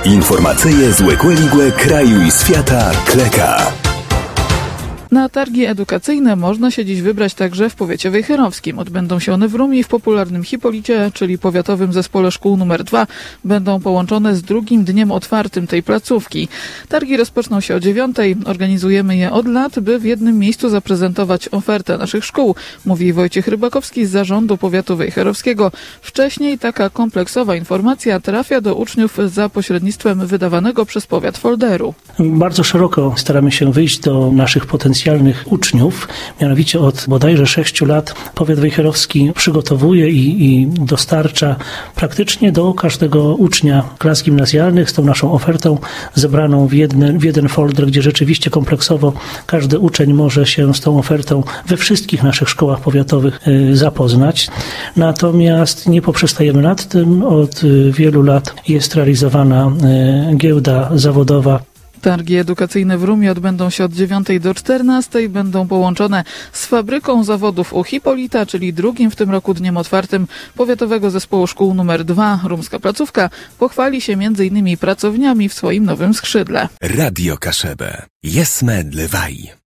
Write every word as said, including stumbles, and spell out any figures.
Informacyje z Łekłe kraju i świata Kleka. Na targi edukacyjne można się dziś wybrać także w powiecie wejherowskim. Odbędą się one w Rumie w popularnym Hipolicie, czyli powiatowym zespole szkół numer dwa. Będą połączone z drugim dniem otwartym tej placówki. Targi rozpoczną się o dziewiątej. Organizujemy je od lat, by w jednym miejscu zaprezentować ofertę naszych szkół, mówi Wojciech Rybakowski z zarządu powiatu wejherowskiego. Wcześniej taka kompleksowa informacja trafia do uczniów za pośrednictwem wydawanego przez powiat folderu. Bardzo szeroko staramy się wyjść do naszych potencjalnych uczniów. Mianowicie od bodajże sześciu lat powiat wejherowski przygotowuje i, i dostarcza praktycznie do każdego ucznia klas gimnazjalnych z tą naszą ofertą zebraną w, jedne, w jeden folder, gdzie rzeczywiście kompleksowo każdy uczeń może się z tą ofertą we wszystkich naszych szkołach powiatowych y, zapoznać. Natomiast nie poprzestajemy nad tym. Od y, wielu lat jest realizowana y, giełda zawodowa. Targi edukacyjne w Rumie odbędą się od dziewiątej do czternastej. Będą połączone z fabryką zawodów u Hipolita, czyli drugim w tym roku dniem otwartym powiatowego zespołu szkół numer dwa. Rumska placówka pochwali się między innymi pracowniami w swoim nowym skrzydle. Radio Kaszebę. Jesme Dlewaj.